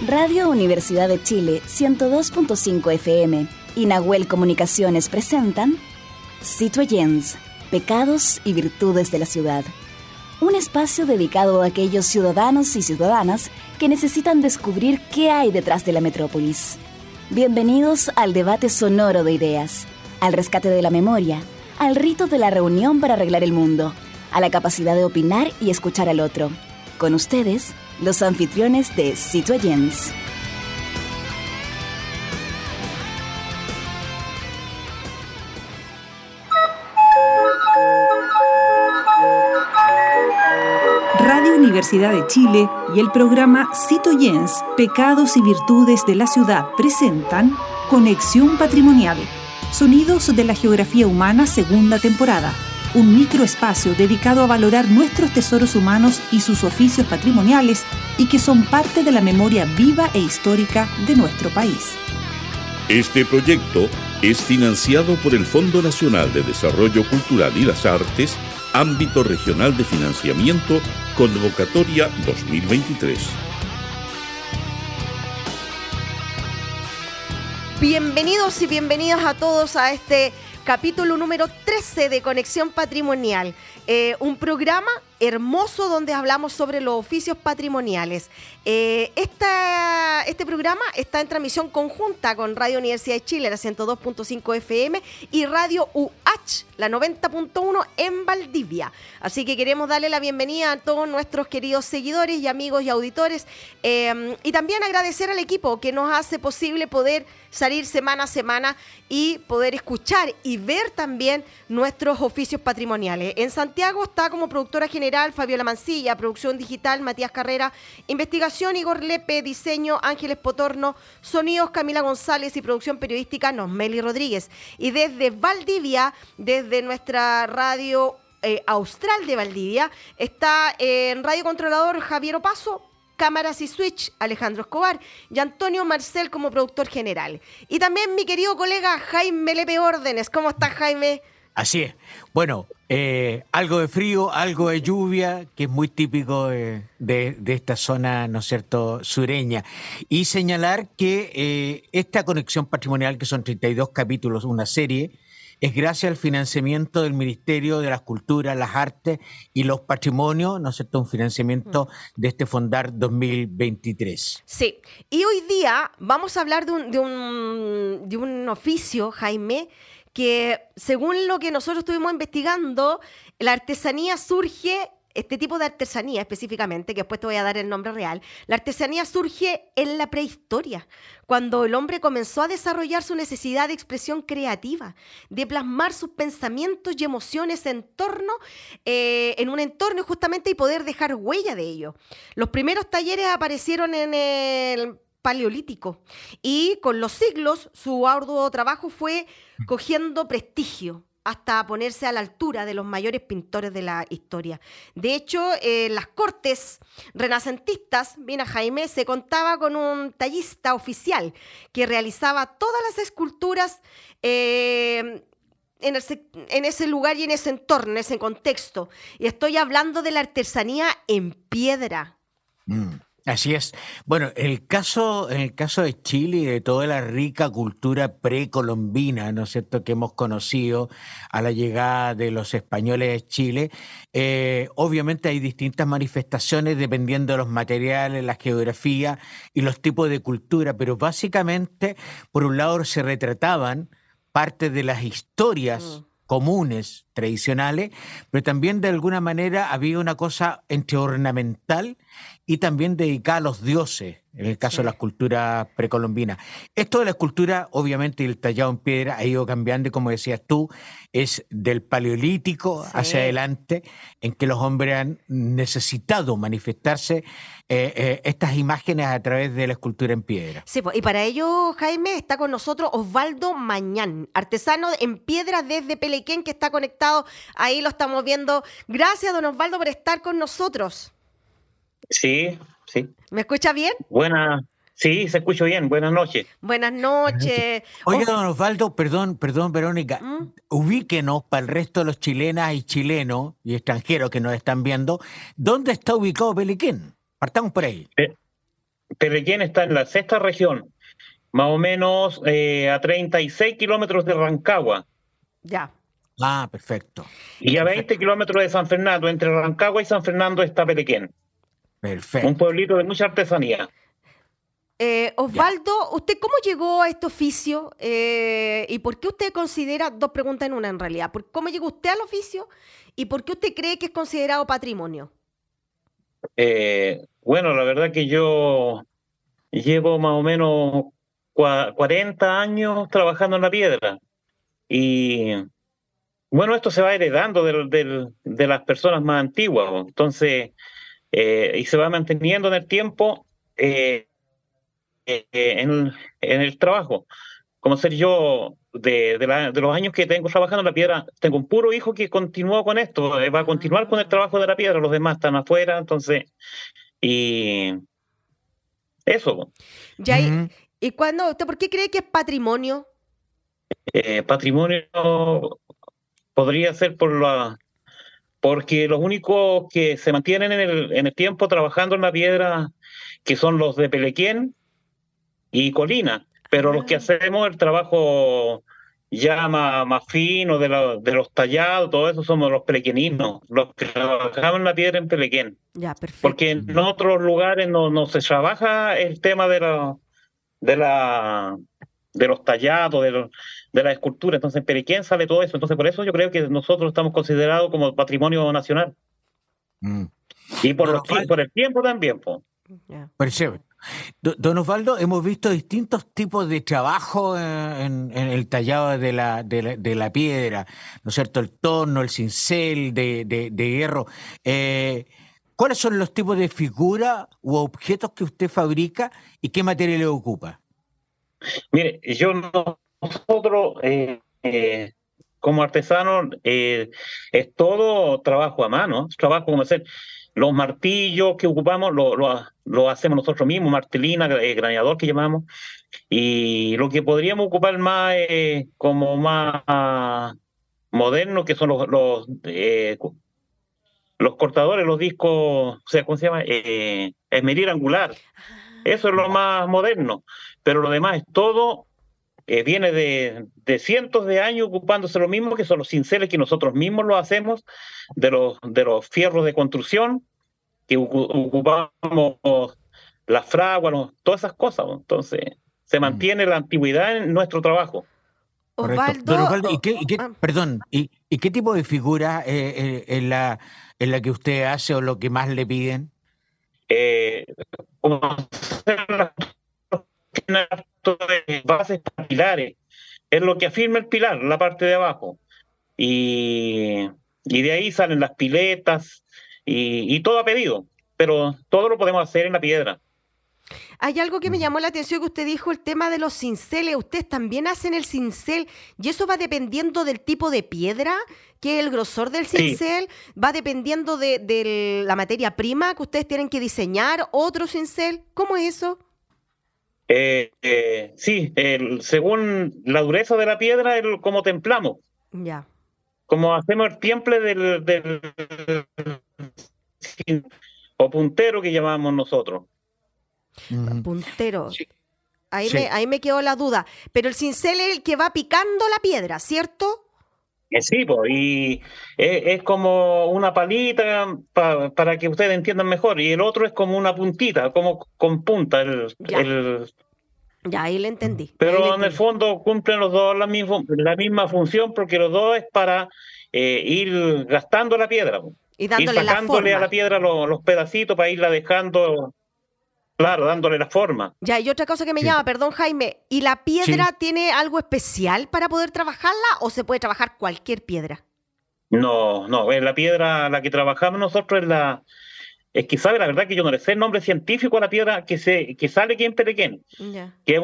Radio Universidad de Chile 102.5 FM y Nahuel Comunicaciones presentan Citoyens, Pecados y Virtudes de la Ciudad. Un espacio dedicado a aquellos ciudadanos y ciudadanas que necesitan descubrir qué hay detrás de la metrópolis. Bienvenidos al debate sonoro de ideas, al rescate de la memoria, al rito de la reunión para arreglar el mundo, a la capacidad de opinar y escuchar al otro. Con ustedes, los anfitriones de Citoyens. Radio Universidad de Chile y el programa Citoyens, Pecados y Virtudes de la Ciudad presentan Conexión Patrimonial, Sonidos de la Geografía Humana, segunda temporada. Un microespacio dedicado a valorar nuestros tesoros humanos y sus oficios patrimoniales y que son parte de la memoria viva e histórica de nuestro país. Este proyecto es financiado por el Fondo Nacional de Desarrollo Cultural y las Artes, Ámbito Regional de Financiamiento, Convocatoria 2023. Bienvenidos y bienvenidas a todos a este capítulo número 13 de Conexión Patrimonial, un programa hermoso donde hablamos sobre los oficios patrimoniales. Este programa está en transmisión conjunta con Radio Universidad de Chile, la 102.5 FM, y Radio UH, la 90.1 en Valdivia. Así que queremos darle la bienvenida a todos nuestros queridos seguidores y amigos y auditores, y también agradecer al equipo que nos hace posible poder salir semana a semana y poder escuchar y ver también nuestros oficios patrimoniales. En Santiago está como productora general Fabiola Mancilla, producción digital Matías Carrera, investigación Igor Lepe, diseño Ángeles Potorno, sonidos Camila González y producción periodística Nosmeli Rodríguez. Y desde Valdivia, desde nuestra radio austral de Valdivia, está en Radio Controlador Javier Opaso, cámaras y switch Alejandro Escobar y Antonio Marcel como productor general. Y también mi querido colega Jaime Lepe Órdenes. ¿Cómo estás, Jaime? Así es. Bueno, algo de frío, algo de lluvia, que es muy típico de esta zona, ¿no es cierto?, sureña. Y señalar que esta conexión patrimonial, que son 32 capítulos, una serie, es gracias al financiamiento del Ministerio de las Culturas, las Artes y los Patrimonios, ¿no es cierto?, un financiamiento de este Fondar 2023. Sí, y hoy día vamos a hablar de un oficio, Jaime, que según lo que nosotros estuvimos investigando, la artesanía surge, este tipo de artesanía específicamente, que después te voy a dar el nombre real, la artesanía surge en la prehistoria, cuando el hombre comenzó a desarrollar su necesidad de expresión creativa, de plasmar sus pensamientos y emociones en un entorno justamente y poder dejar huella de ello. Los primeros talleres aparecieron en el Paleolítico y con los siglos su arduo trabajo fue cogiendo prestigio hasta ponerse a la altura de los mayores pintores de la historia. De hecho, en las cortes renacentistas, mira Jaime, se contaba con un tallista oficial que realizaba todas las esculturas en ese lugar y en ese entorno, en ese contexto. Y estoy hablando de la artesanía en piedra. Así es. Bueno, en el caso de Chile y de toda la rica cultura precolombina, ¿no es cierto?, que hemos conocido a la llegada de los españoles a Chile, obviamente hay distintas manifestaciones dependiendo de los materiales, la geografía y los tipos de cultura, pero básicamente, por un lado, se retrataban parte de las historias comunes, tradicionales, pero también de alguna manera había una cosa entre ornamental y también dedicada a los dioses, en el caso de la escultura precolombina. Esto de la escultura, obviamente, y el tallado en piedra ha ido cambiando, y como decías tú, es del Paleolítico hacia adelante, en que los hombres han necesitado manifestarse estas imágenes a través de la escultura en piedra. Sí, y para ello, Jaime, está con nosotros Osvaldo Mañán, artesano en piedra desde Pelequén, que está conectado, ahí lo estamos viendo. Gracias, don Osvaldo, por estar con nosotros. Sí. ¿Me escucha bien? Sí, se escucha bien. Buenas noches. Buenas noches. Oiga, don Osvaldo, perdón, Verónica, ubíquenos para el resto de los chilenas y chilenos y extranjeros que nos están viendo, ¿dónde está ubicado Pelequén? Partamos por ahí. Pelequén está en la sexta región, más o menos a 36 kilómetros de Rancagua Ya. Ah, perfecto. y a 20 Perfecto. kilómetros de San Fernando. Entre Rancagua y San Fernando está Pelequén, un Perfecto. pueblito de mucha artesanía. Ya. Osvaldo, ¿usted cómo llegó a este oficio? ¿Y por qué usted considera, dos preguntas en una en realidad, ¿cómo llegó usted al oficio y por qué usted cree que es considerado patrimonio? Bueno, la verdad que yo llevo más o menos 40 años trabajando en la piedra y bueno, esto se va heredando de las personas más antiguas, ¿no? Entonces, y se va manteniendo en el tiempo eh, en el trabajo. Como ser yo, de los años que tengo trabajando en la piedra, tengo un puro hijo que continuó con esto, va a continuar con el Ah, trabajo de la piedra, los demás están afuera, entonces, y eso, ya, Ujú. ¿y cuándo, usted por qué cree que es patrimonio? patrimonio podría ser porque los únicos que se mantienen en el tiempo trabajando en la piedra, que son los de Pelequén y Colina, pero los que Ah, hacemos el trabajo ya más fino de los tallados, todo eso somos los pelequeninos, los que trabajamos en la piedra en Pelequén, ya, porque perfecto. en otros lugares no se trabaja el tema de la de los tallados, de la escultura, entonces en Pelequén sale todo eso, entonces por eso yo creo que nosotros estamos considerados como patrimonio nacional Mm. y Don Osvaldo, por el tiempo también, po. Ya. percibe. Don Osvaldo, hemos visto distintos tipos de trabajo en el tallado de la piedra, ¿no es cierto? El torno, el cincel de hierro. Eh, ¿Cuáles son los tipos de figuras u objetos que usted fabrica y qué materiales ocupa? Mire, nosotros como artesanos es todo trabajo a mano, es trabajo como hacer los martillos que ocupamos, lo hacemos nosotros mismos, martelina, graneador que llamamos, y lo que podríamos ocupar más como más moderno, que son los cortadores, los discos, o sea, ¿cómo se llama? Esmeril angular, eso es lo Ya. más moderno, pero lo demás es todo viene de cientos de años ocupándose lo mismo, que son los cinceles que nosotros mismos lo hacemos, de los fierros de construcción, que ocupamos las fraguas, todas esas cosas, ¿no? Entonces, se Mm. mantiene la antigüedad en nuestro trabajo. Correcto. Osvaldo, Don Osvaldo, ah, perdón, y qué tipo de figura es la que usted hace o lo que más le piden? Eh, como hacer las bases pilares, es lo que afirma el pilar, la parte de abajo. Y, y de ahí salen las piletas y todo a pedido, pero todo lo podemos hacer en la piedra. hay algo que me Mm. llamó la atención que usted dijo, el tema de los cinceles. Ustedes también hacen el cincel y eso va dependiendo del tipo de piedra, que es el grosor del Sí, cincel, va dependiendo de la materia prima que ustedes tienen que diseñar otro cincel. ¿Cómo es eso? sí, según la dureza de la piedra, como templamos, Ya, como hacemos el temple o puntero que llamamos nosotros. Ujú. puntero. Sí, Ahí sí. ahí me quedó la duda. Pero el cincel es el que va picando la piedra, ¿cierto? Sí, po, y es como una palita para que ustedes entiendan mejor, y el otro es como una puntita, como con punta, Ya, ya, ahí le entendí. Ahí le pero en el entendí. fondo cumplen los dos la misma función porque los dos es para ir gastando la piedra, po. Y Ir dándole la sacándole a forma. la piedra los pedacitos para irla dejando, claro, dándole la forma. Ya, y otra cosa que me Sí. llama, perdón Jaime, ¿y la Sí. piedra tiene algo especial para poder trabajarla o se puede trabajar cualquier piedra? No, la piedra la que trabajamos nosotros es que sabe la verdad que yo no le sé el nombre científico a la piedra que sale aquí en Perequén, Ya, que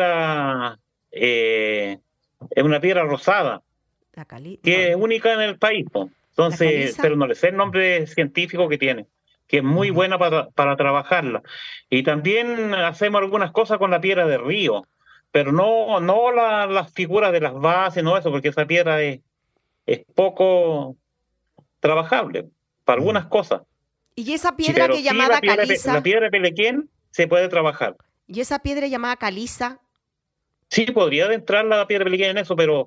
eh, es una piedra rosada, la cali, que es no, única en el país, po. la Entonces, caliza. pero no le sé el nombre científico que tiene, que es muy Ujú. buena para trabajarla. Y también hacemos algunas cosas con la piedra de río, pero no las figuras de las bases, no eso, porque esa piedra es poco trabajable para Mm. algunas cosas. Y esa Sí, piedra pero que sí la llamada piedra, la caliza, piedra de Pelequén se puede trabajar. ¿Y esa piedra llamada caliza? Sí, podría entrar la piedra peliquén en eso, pero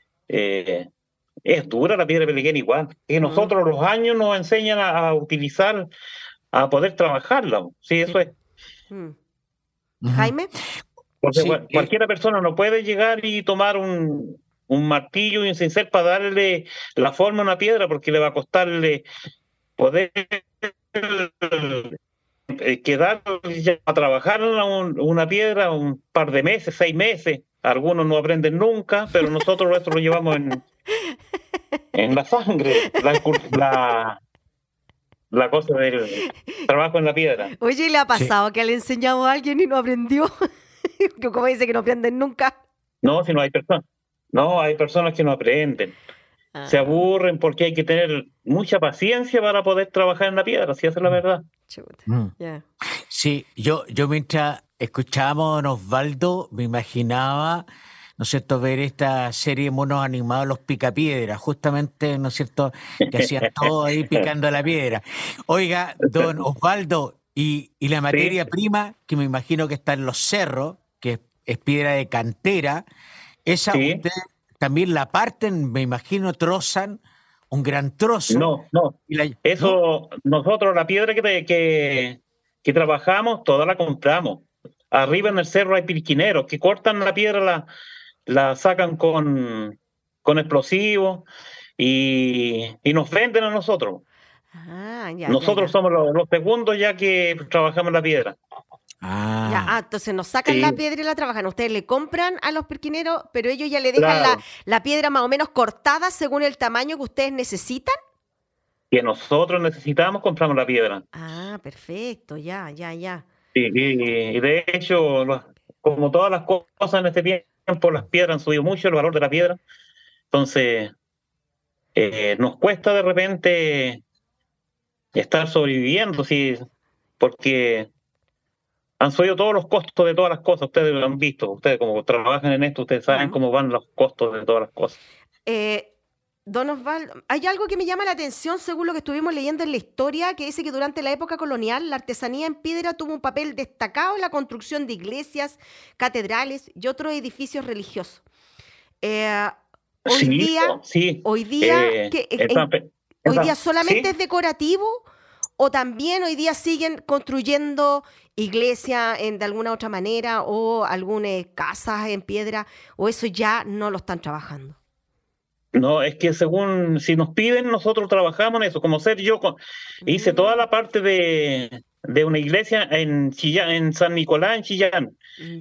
es dura la piedra peliquén igual. Y nosotros los años nos enseñan a utilizar, a poder trabajarla. Sí, eso es. Jaime. Porque Sí, cualquiera persona no puede llegar y tomar un martillo y un cincel para darle la forma a una piedra, porque le va a costarle poder quedar ya a trabajar una piedra un par de meses, 6 meses. Algunos no aprenden nunca, pero nosotros esto lo llevamos en la sangre, la cosa del trabajo en la piedra. Oye, ¿le ha pasado que le enseñamos a alguien y no aprendió? Que como dice que no aprenden nunca. No, si no hay personas. No, hay personas que no aprenden. Se aburren porque hay que tener mucha paciencia para poder trabajar en la piedra, si esa es la verdad. Chuta. Yeah. Sí, yo mientras escuchábamos a don Osvaldo me imaginaba, ¿no es cierto?, ver esta serie de monos animados, los Picapiedras, justamente, ¿no es cierto?, que hacían todo ahí picando la piedra. Oiga, don Osvaldo, y la materia prima, que me imagino que está en los cerros, que es piedra de cantera, esa ustedes también la parten, me imagino, trozan un gran trozo. No. Eso, nosotros la piedra que trabajamos, toda la compramos. Arriba en el cerro hay pirquineros que cortan la piedra, la sacan con explosivos y nos venden a nosotros. Nosotros somos los segundos ya que trabajamos la piedra. Entonces nos sacan la piedra y la trabajan. Ustedes le compran a los pirquineros, pero ellos ya le dejan la piedra más o menos cortada según el tamaño que ustedes necesitan. Que nosotros necesitamos, compramos la piedra. Perfecto, ya. Sí, y de hecho, como todas las cosas en este tiempo, las piedras han subido mucho, el valor de la piedra. Entonces, nos cuesta de repente estar sobreviviendo, sí, porque han subido todos los costos de todas las cosas. Ustedes lo han visto, ustedes como trabajan en esto, ustedes saben cómo van los costos de todas las cosas. Don Osvaldo, hay algo que me llama la atención según lo que estuvimos leyendo en la historia, que dice que durante la época colonial la artesanía en piedra tuvo un papel destacado en la construcción de iglesias, catedrales y otros edificios religiosos. Hoy día solamente es decorativo, o también hoy día siguen construyendo iglesias de alguna otra manera, o algunas casas en piedra, o eso ya no lo están trabajando. No, es que según, si nos piden, nosotros trabajamos en eso. Como yo hice toda la parte de una iglesia en Chillán, en San Nicolás, en Chillán,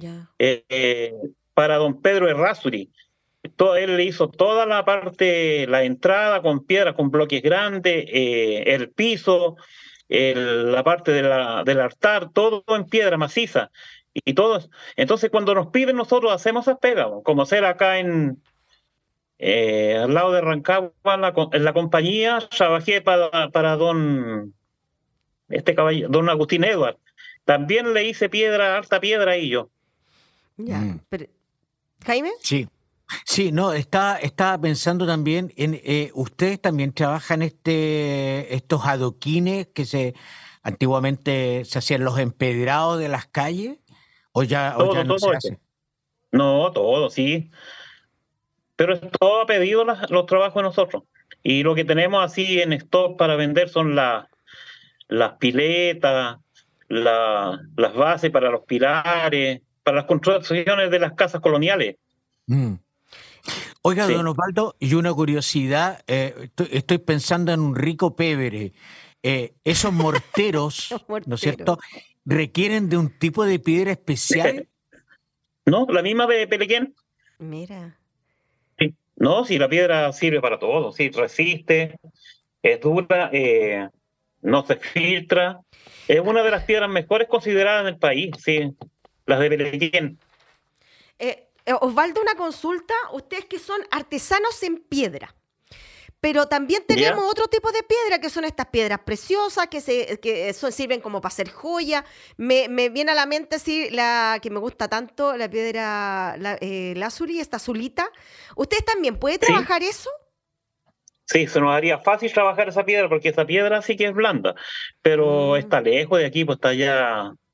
para don Pedro Errázuri. Él hizo toda la parte, la entrada con piedras, con bloques grandes, el piso, la parte del altar, todo en piedra maciza. Y todo. Entonces, cuando nos piden, nosotros hacemos esas pegas, como hacer acá al lado de Rancagua, en la compañía, trabajé para don Agustín Edward. También le hice harta piedra ahí yo. Pero, ¿Jaime? Sí, no, estaba pensando también en, ustedes también trabajan estos adoquines que antiguamente se hacían los empedrados de las calles, o ya no se hace. No, todo, sí. Pero es todo a pedido los trabajos de nosotros. Y lo que tenemos así en stock para vender son las piletas, las bases para los pilares, para las construcciones de las casas coloniales. Oiga, don Osvaldo, y una curiosidad, estoy pensando en un rico pebre. Esos morteros, ¿no es cierto?, requieren de un tipo de piedra especial. No, la misma de Pelequén. Mira. Sí. No, si la piedra sirve para todo, sí, resiste, es dura, no se filtra. Es una de las piedras mejores consideradas en el país, sí, las de Pelequén. Osvaldo, una consulta. Ustedes que son artesanos en piedra, pero también tenemos otro tipo de piedra, que son estas piedras preciosas, que sirven como para hacer joya. Me viene a la mente la que me gusta tanto, la piedra lázuli, esta azulita. ¿Ustedes también pueden trabajar eso? Sí, se nos haría fácil trabajar esa piedra, porque esa piedra sí que es blanda, pero está lejos de aquí, pues está allá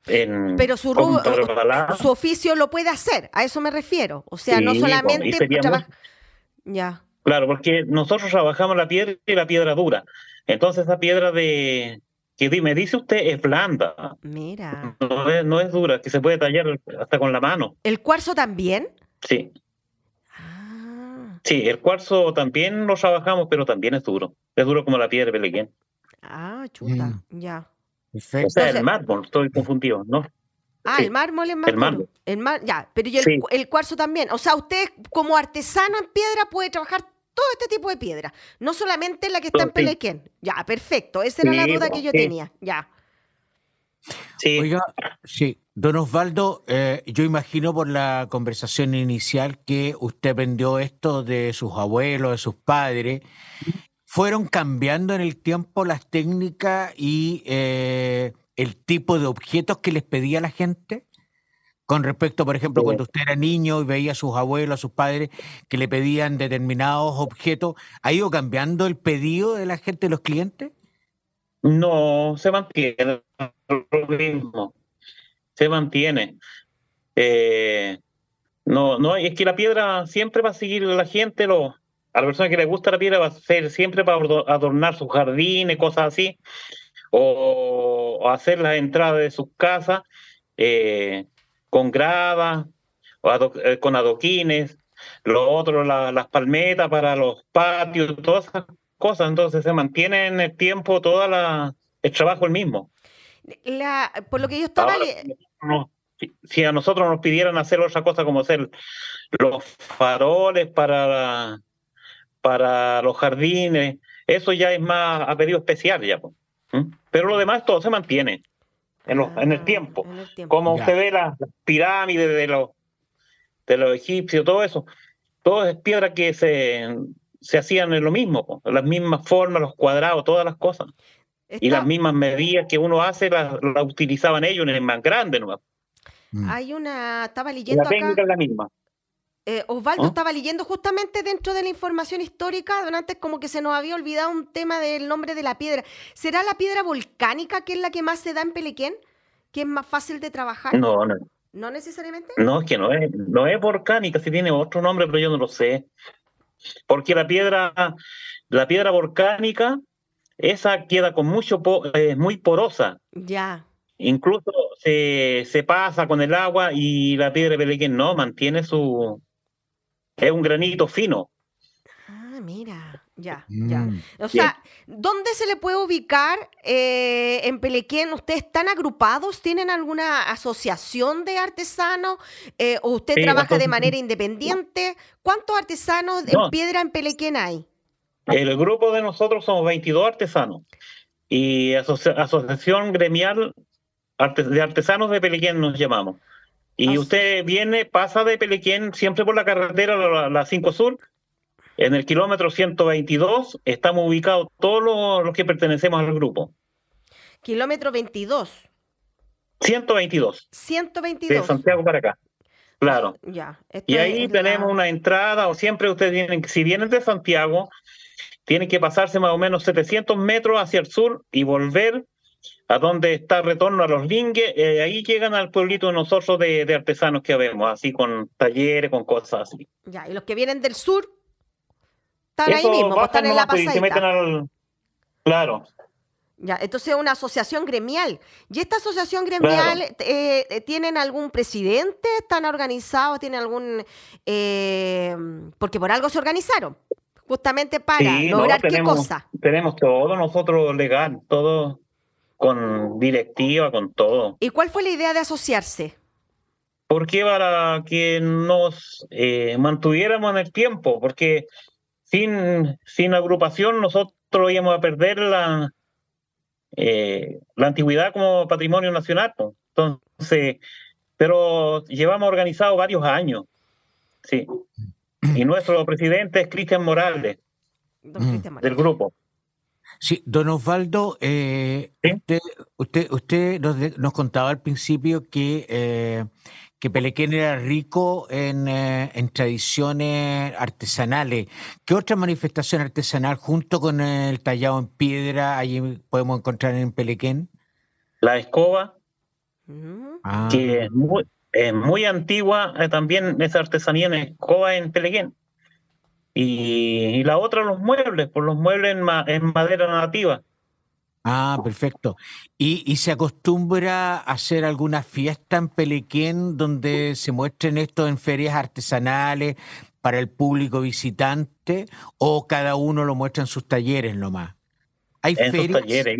Pero su oficio lo puede hacer, a eso me refiero. O sea, no solamente Ya. Claro, porque nosotros trabajamos la piedra y la piedra dura. Entonces esa piedra que me dice usted es blanda. Mira. No es dura, que se puede tallar hasta con la mano. ¿El cuarzo también? Sí. Sí, el cuarzo también lo trabajamos, pero también es duro. Es duro como la piedra de Pelequén. Chuta, ya. Perfecto. O sea, el mármol, estoy confundido, ¿no? Sí. El mármol es más duro. Ya, pero el cuarzo también. O sea, usted como artesano en piedra puede trabajar todo este tipo de piedra, no solamente la que está en Pelequén. Ya, perfecto. Esa era la duda que yo tenía. Ya. Sí. Oiga, sí. Don Osvaldo, yo imagino por la conversación inicial que usted aprendió esto de sus abuelos, de sus padres. ¿Fueron cambiando en el tiempo las técnicas y el tipo de objetos que les pedía la gente? Con respecto, por ejemplo, cuando usted era niño y veía a sus abuelos, a sus padres, que le pedían determinados objetos, ¿ha ido cambiando el pedido de la gente, de los clientes? No, se mantiene lo mismo. Se mantiene. No, es que la piedra siempre va a seguir la gente, a la persona que le gusta la piedra va a ser siempre para adornar sus jardines, cosas así, o hacer las entradas de sus casas con gradas, con adoquines, lo otro, las palmetas para los patios, todas esas cosas. Entonces se mantiene en el tiempo el trabajo el mismo. Por lo que yo estaba... Si a nosotros nos pidieran hacer otra cosa como hacer los faroles para los jardines, eso ya es más a pedido especial ya. Pero lo demás todo se mantiene en el tiempo. Como usted ve las pirámides de los egipcios, todo eso, todo es piedra que se hacían en lo mismo, las mismas formas, los cuadrados, todas las cosas. Y las mismas medidas que uno hace las utilizaban ellos en el más grande, ¿no? Estaba leyendo la técnica acá, es la misma. Osvaldo, estaba leyendo justamente dentro de la información histórica, antes como que se nos había olvidado un tema del nombre de la piedra. ¿Será la piedra volcánica que es la que más se da en Pelequén? ¿Que es más fácil de trabajar? No. ¿No necesariamente? No, es que no es volcánica, si tiene otro nombre, pero yo no lo sé. Porque la piedra volcánica, esa queda con muy porosa. Ya. Incluso se pasa con el agua y la piedra de Pelequén no, mantiene es un granito fino. Mira, ya. O sea, ¿dónde se le puede ubicar en Pelequén? ¿Ustedes están agrupados? ¿Tienen alguna asociación de artesanos? ¿O usted trabaja de manera independiente? ¿Cuántos artesanos en piedra en Pelequén hay? El grupo de nosotros somos 22 artesanos y asociación gremial de artesanos de Pelequén nos llamamos. Y usted pasa de Pelequén siempre por la carretera, la 5 Sur, en el kilómetro 122, estamos ubicados todos los que pertenecemos al grupo. Kilómetro 22. 122. 122. De Santiago para acá. Claro. Ya. Y ahí tenemos una entrada, o siempre ustedes si vienen de Santiago, tienen que pasarse más o menos 700 metros hacia el sur y volver a donde está el retorno a los lingues. Ahí llegan al pueblito de nosotros de artesanos que vemos, así con talleres, con cosas así. Ya, y los que vienen del sur están ahí mismo, están en la pasadita. Claro. Ya, entonces es una asociación gremial. ¿Y esta asociación gremial tienen algún presidente? ¿Están organizados? ¿Tienen algún...? Porque por algo se organizaron, justamente para lograr qué cosa. Tenemos todo nosotros legal, todo con directiva, con todo. ¿Y cuál fue la idea de asociarse? Porque para que nos mantuviéramos en el tiempo, porque sin agrupación nosotros íbamos a perder la antigüedad como patrimonio nacional. Entonces, pero llevamos organizado varios años. Sí. Y nuestro presidente es Cristian Morales, del grupo. Sí, don Osvaldo, usted nos contaba al principio que Pelequén era rico en tradiciones artesanales. ¿Qué otra manifestación artesanal junto con el tallado en piedra allí podemos encontrar en Pelequén? La escoba. que es muy antigua, también esa artesanía en escoba en Pelequén. Y la otra, los muebles, por los muebles en madera nativa. Perfecto. ¿Y se acostumbra a hacer alguna fiesta en Pelequén donde se muestren esto en ferias artesanales para el público visitante, o cada uno lo muestra en sus talleres nomás? ¿Hay En sus ferias? talleres.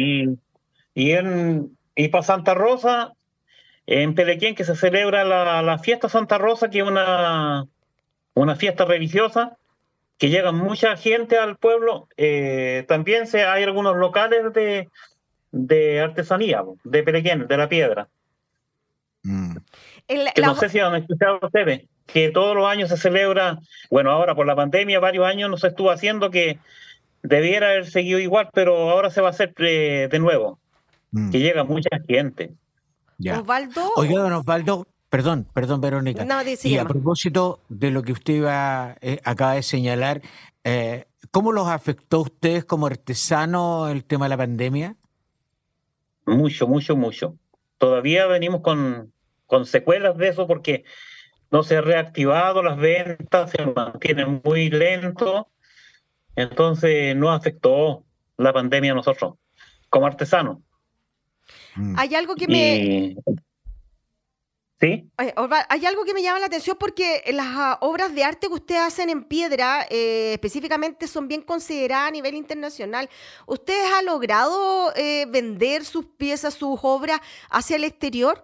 Y para Santa Rosa, en Pelequén, que se celebra la fiesta Santa Rosa, que es una fiesta religiosa, que llega mucha gente al pueblo. También hay algunos locales de artesanía, de Pelequén, de la piedra. Que no sé si han escuchado ustedes, que todos los años se celebra, bueno, ahora por la pandemia, varios años no se estuvo haciendo, que debiera haber seguido igual, pero ahora se va a hacer de nuevo, que llega mucha gente. Ya. Osvaldo. Oiga, don Osvaldo, perdón, Verónica. No, y a propósito de lo que usted acaba de señalar, ¿cómo los afectó a ustedes como artesanos el tema de la pandemia? Mucho. Todavía venimos con secuelas de eso, porque no se ha reactivado las ventas, se mantienen muy lento. Entonces nos afectó la pandemia a nosotros, como artesanos. Hay algo que ¿Sí? Hay algo que me llama la atención, porque las obras de arte que ustedes hacen en piedra, específicamente, son bien consideradas a nivel internacional. ¿Ustedes han logrado vender sus piezas, sus obras hacia el exterior?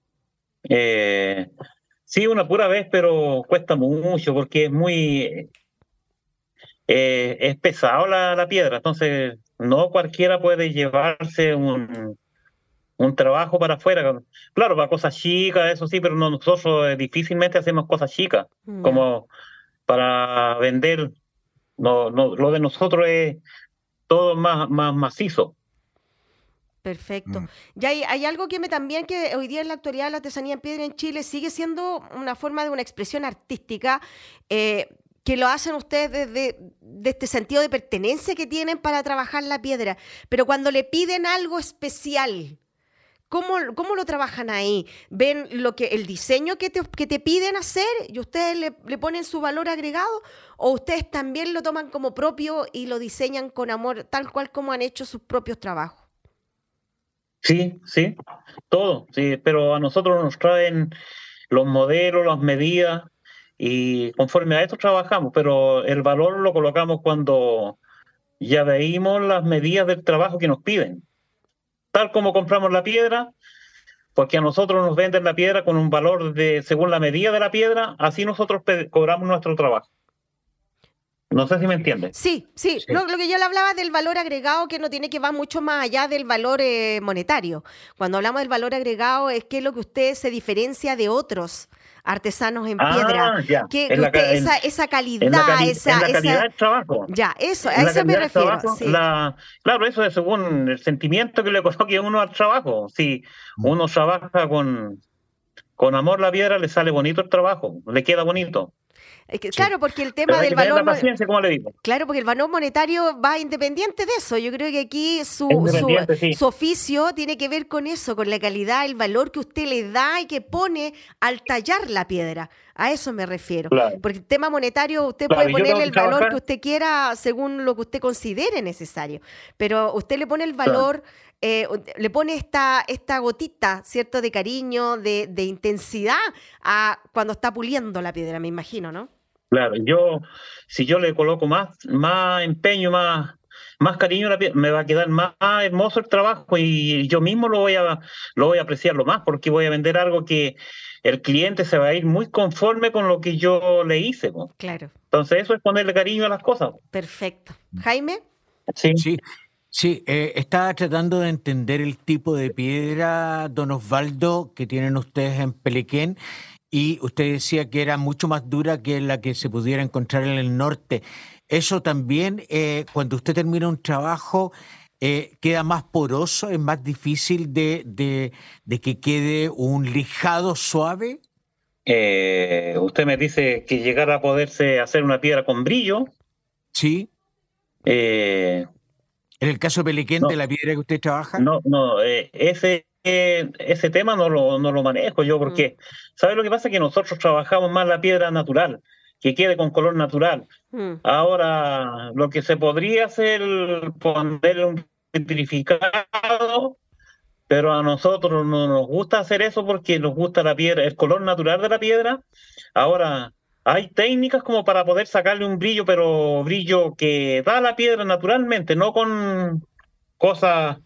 Sí, una pura vez, pero cuesta mucho porque es pesado la piedra, entonces no cualquiera puede llevarse un trabajo para afuera. Claro, para cosas chicas, eso sí, pero nosotros difícilmente hacemos cosas chicas, como para vender. No, lo de nosotros es todo más macizo. Perfecto. Y hay algo que también, que hoy día en la actualidad la artesanía en piedra en Chile sigue siendo una forma de una expresión artística, que lo hacen ustedes de este sentido de pertenencia que tienen para trabajar la piedra. Pero cuando le piden algo especial, ¿cómo lo trabajan ahí? ¿Ven el diseño que te piden hacer y ustedes le ponen su valor agregado? ¿O ustedes también lo toman como propio y lo diseñan con amor, tal cual como han hecho sus propios trabajos? Sí, todo, sí, pero a nosotros nos traen los modelos, las medidas, y conforme a esto trabajamos, pero el valor lo colocamos cuando ya veímos las medidas del trabajo que nos piden. Tal como compramos la piedra, porque a nosotros nos venden la piedra con un valor según la medida de la piedra, así nosotros cobramos nuestro trabajo. No sé si me entiendes. Sí. Lo que yo le hablaba del valor agregado, que no tiene que va mucho más allá del valor monetario. Cuando hablamos del valor agregado, es que es lo que usted se diferencia de otros artesanos en piedra. Ya. Que esa calidad, en la calidad del trabajo. Ya, eso, a eso me refiero. Trabajo, sí. Claro, eso es según el sentimiento que le coloque uno al trabajo. Si uno trabaja con amor la piedra, le sale bonito el trabajo, le queda bonito. Claro, porque el tema del valor. La paciencia, como le digo. Claro, porque el valor monetario va independiente de eso. Yo creo que aquí su oficio tiene que ver con eso, con la calidad, el valor que usted le da y que pone al tallar la piedra. A eso me refiero. Claro. Porque el tema monetario, usted puede ponerle el valor que usted quiera según lo que usted considere necesario. Pero usted le pone el valor. Le pone esta gotita, ¿cierto?, de cariño, de intensidad a cuando está puliendo la piedra, me imagino, ¿no? Claro, si yo le coloco más empeño, más cariño a la piedra, me va a quedar más hermoso el trabajo, y yo mismo lo voy a apreciarlo más, porque voy a vender algo que el cliente se va a ir muy conforme con lo que yo le hice, ¿no? Claro. Entonces eso es ponerle cariño a las cosas. Perfecto. ¿Jaime? Sí, estaba tratando de entender el tipo de piedra, don Osvaldo, que tienen ustedes en Pelequén, y usted decía que era mucho más dura que la que se pudiera encontrar en el norte. ¿Eso también, cuando usted termina un trabajo, queda más poroso, es más difícil de que quede un lijado suave? Usted me dice que llegara a poderse hacer una piedra con brillo. Sí. En el caso de Pelequén, de la piedra que usted trabaja. Ese ese tema no lo manejo yo, porque ¿sabes lo que pasa? Que nosotros trabajamos más la piedra natural, que quede con color natural. Ahora, lo que se podría hacer, ponerle un vitrificado, pero a nosotros no nos gusta hacer eso porque nos gusta la piedra, el color natural de la piedra. Ahora, hay técnicas como para poder sacarle un brillo, pero brillo que da la piedra naturalmente, no con cosas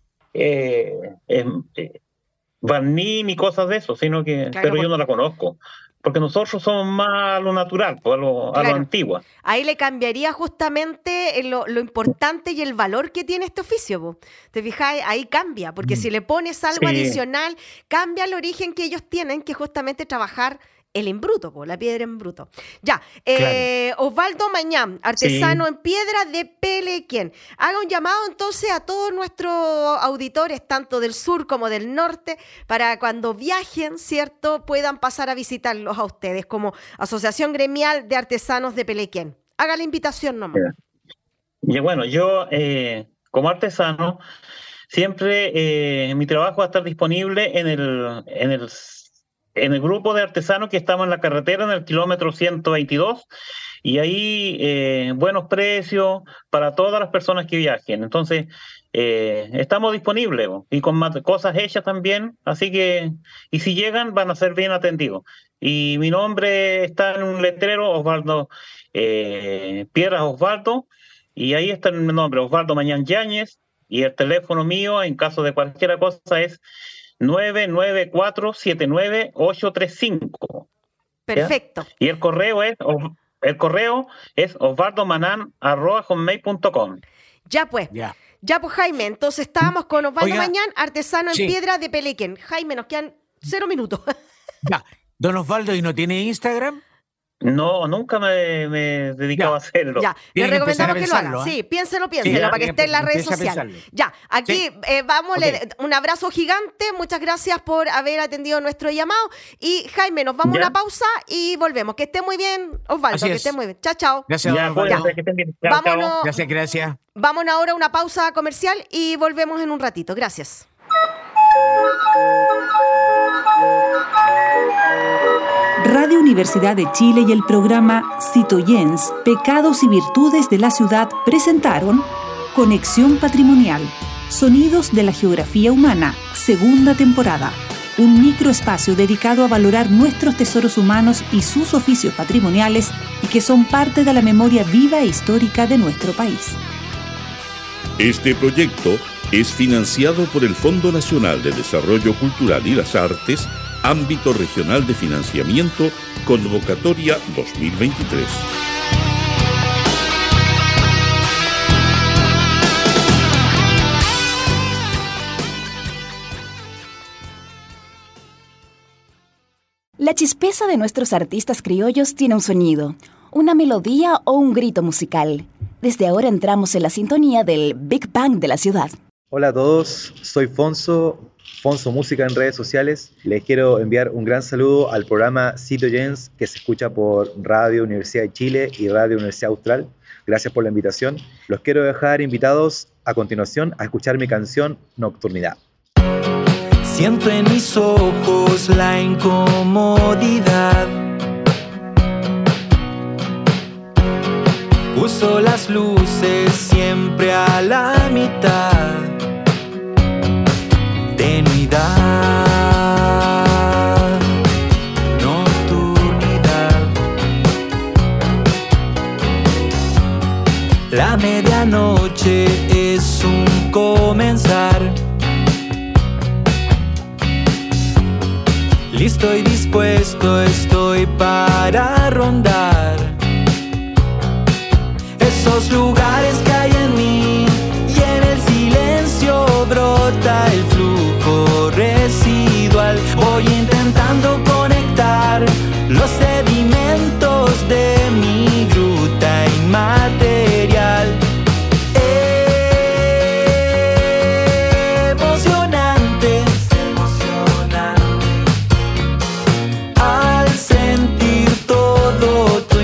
barniz ni cosas de eso, sino que, claro, pero yo no la conozco. Porque nosotros somos más a lo natural, pues a lo antiguo. Ahí le cambiaría justamente lo importante y el valor que tiene este oficio, po. ¿Te fijas? Ahí cambia, porque si le pones algo adicional, cambia el origen que ellos tienen, que es justamente trabajar el en bruto, po, la piedra en bruto. Ya, claro. Osvaldo Mañán, artesano en piedra de Pelequén. Haga un llamado entonces a todos nuestros auditores, tanto del sur como del norte, para cuando viajen, ¿cierto?, puedan pasar a visitarlos a ustedes como Asociación Gremial de Artesanos de Pelequén. Haga la invitación nomás. Y bueno, yo como artesano, siempre mi trabajo va a estar disponible en el grupo de artesanos que estamos en la carretera, en el kilómetro 122, y ahí buenos precios para todas las personas que viajen. Entonces, estamos disponibles y con más cosas hechas también, así que, y si llegan, van a ser bien atendidos. Y mi nombre está en un letrero, Osvaldo, Piedras Osvaldo, y ahí está el nombre, Osvaldo Mañán Yáñez, y el teléfono mío, en caso de cualquier cosa, es 994-79-835. Perfecto. ¿Ya? Y el correo es osvaldomanan@hotmail.com. Ya pues. Ya pues, Jaime, entonces estábamos con Osvaldo Mañán, artesano en piedra de Pelequén. Jaime, nos quedan 0 minutos. Ya, don Osvaldo, ¿y no tiene Instagram? No, nunca me dedicaba a hacerlo. Ya, le recomendamos que lo haga. Sí, piénselo, para que esté en las redes sociales. Ya, aquí un abrazo gigante. Muchas gracias por haber atendido nuestro llamado. Y Jaime, nos vamos a una pausa y volvemos. Que esté muy bien, Osvaldo, que esté muy bien. Chao. Gracias, Osvaldo. Que estén bien. Vámonos, gracias. Vámonos ahora a una pausa comercial y volvemos en un ratito. Gracias. Radio Universidad de Chile y el programa Citoyens, Pecados y Virtudes de la Ciudad presentaron Conexión Patrimonial, Sonidos de la Geografía Humana, segunda temporada. Un microespacio dedicado a valorar nuestros tesoros humanos y sus oficios patrimoniales y que son parte de la memoria viva e histórica de nuestro país. Este proyecto es financiado por el Fondo Nacional de Desarrollo Cultural y las Artes, Ámbito Regional de Financiamiento, Convocatoria 2023. La chispeza de nuestros artistas criollos tiene un sonido, una melodía o un grito musical. Desde ahora entramos en la sintonía del Big Bang de la ciudad. Hola a todos, soy Fonso Música en redes sociales. Les quiero enviar un gran saludo al programa Citoyens, que se escucha por Radio Universidad de Chile y Radio Universidad Austral. Gracias por la invitación. Los quiero dejar invitados a continuación a escuchar mi canción Nocturnidad. Siento en mis ojos la incomodidad. Uso las luces siempre a la mitad. Tenuidad, nocturnidad. La medianoche es un comenzar. Listo y dispuesto estoy para rondar esos lugares que hay en mí, y en el silencio brota el flujo residual. Voy intentando conectar los sedimentos de mi gruta inmaterial. Emocionante, al sentir todo.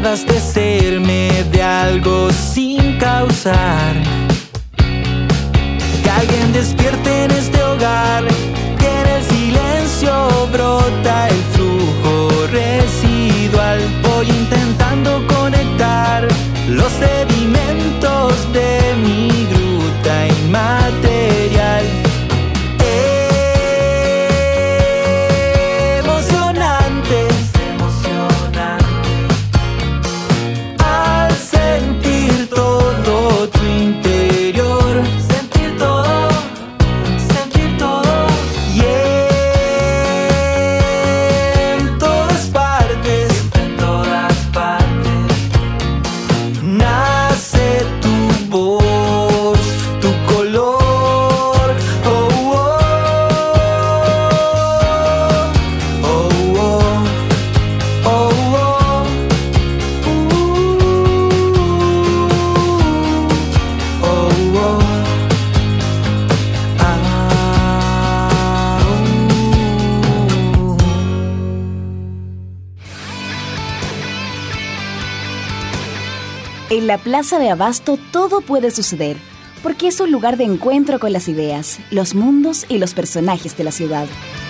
abastecerme de algo sin causar que alguien despierte en este hogar, que en el silencio brota el flujo residual. Voy intentando conectar los sedimentos de mi gruta inmaterial. Emocionante, al sentir todo tu interior, sentir todo y en todas partes, nace tu voz, tu color. Oh, oh, oh, oh, oh, oh. Oh, oh. En la Plaza de Abasto todo puede suceder, porque es un lugar de encuentro con las ideas, los mundos y los personajes de la ciudad.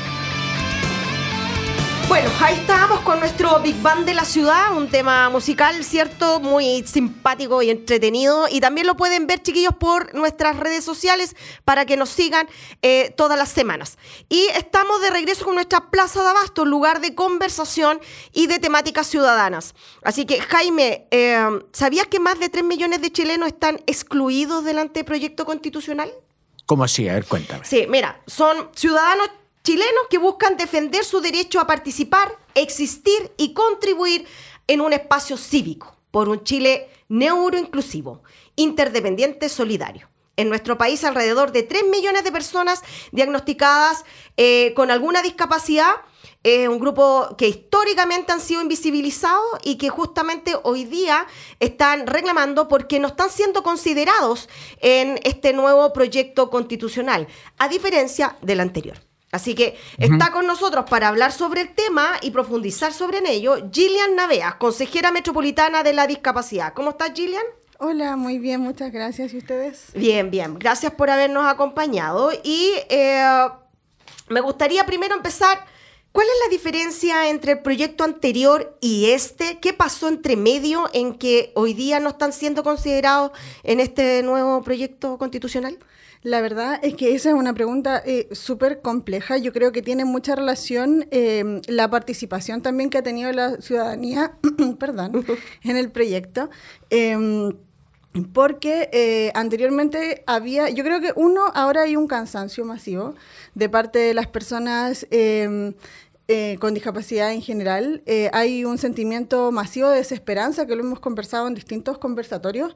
Bueno, ahí estábamos con nuestro Big Band de la ciudad, un tema musical, ¿cierto? Muy simpático y entretenido. Y también lo pueden ver, chiquillos, por nuestras redes sociales para que nos sigan todas las semanas. Y estamos de regreso con nuestra Plaza de Abasto, lugar de conversación y de temáticas ciudadanas. Así que, Jaime, ¿sabías que más de 3 millones de chilenos están excluidos del anteproyecto constitucional? ¿Cómo así? A ver, cuéntame. Sí, mira, son ciudadanos chilenos que buscan defender su derecho a participar, existir y contribuir en un espacio cívico por un Chile neuroinclusivo, interdependiente, solidario. En nuestro país, alrededor de 3 millones de personas diagnosticadas con alguna discapacidad, un grupo que históricamente han sido invisibilizados y que justamente hoy día están reclamando porque no están siendo considerados en este nuevo proyecto constitucional, a diferencia del anterior. Así que está con nosotros para hablar sobre el tema y profundizar sobre ello Gillian Naveas, consejera metropolitana de la discapacidad. ¿Cómo estás, Gillian? Hola, muy bien, muchas gracias. ¿Y ustedes? Bien, bien. Gracias por habernos acompañado. Y me gustaría primero empezar, ¿cuál es la diferencia entre el proyecto anterior y este? ¿Qué pasó entre medio en que hoy día no están siendo considerados en este nuevo proyecto constitucional? La verdad es que esa es una pregunta súper compleja. Yo creo que tiene mucha relación la participación también que ha tenido la ciudadanía perdón, en el proyecto. Porque anteriormente había, yo creo que ahora hay un cansancio masivo de parte de las personas con discapacidad en general. Hay un sentimiento masivo de desesperanza que lo hemos conversado en distintos conversatorios.